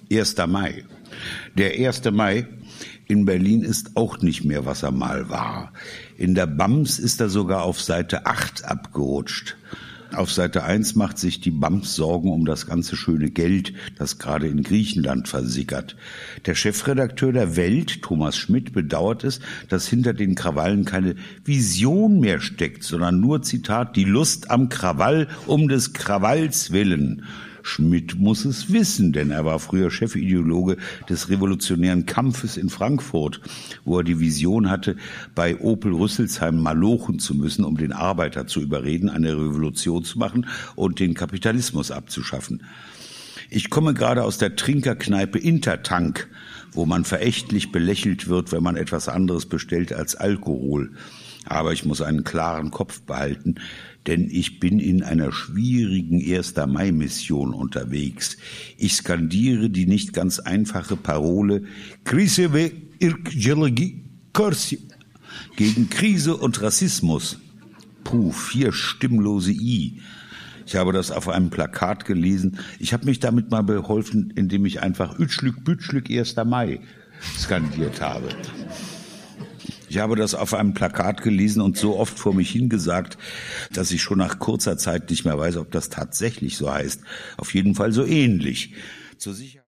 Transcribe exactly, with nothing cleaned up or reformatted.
erster Mai. Der erste Mai in Berlin ist auch nicht mehr, was er mal war. In der B A M S ist er sogar auf Seite acht abgerutscht. Auf Seite eins macht sich die B A M S Sorgen um das ganze schöne Geld, das gerade in Griechenland versickert. Der Chefredakteur der Welt, Thomas Schmidt, bedauert es, dass hinter den Krawallen keine Vision mehr steckt, sondern nur, Zitat, die Lust am Krawall um des Krawalls willen. Schmidt muss es wissen, denn er war früher Chefideologe des revolutionären Kampfes in Frankfurt, wo er die Vision hatte, bei Opel Rüsselsheim malochen zu müssen, um den Arbeiter zu überreden, eine Revolution zu machen und den Kapitalismus abzuschaffen. Ich komme gerade aus der Trinkerkneipe Intertank, wo man verächtlich belächelt wird, wenn man etwas anderes bestellt als Alkohol. Aber ich muss einen klaren Kopf behalten, denn ich bin in einer schwierigen erster Mai Mission unterwegs. Ich skandiere die nicht ganz einfache Parole Krise gegen Krise und Rassismus. Puh, vier stimmlose I. Ich habe das auf einem Plakat gelesen. Ich habe mich damit mal beholfen, indem ich einfach Ütschlük, Bütschlük, erster Mai skandiert habe. Ich habe das auf einem Plakat gelesen und so oft vor mich hingesagt, dass ich schon nach kurzer Zeit nicht mehr weiß, ob das tatsächlich so heißt. Auf jeden Fall so ähnlich. Zur Sicherheit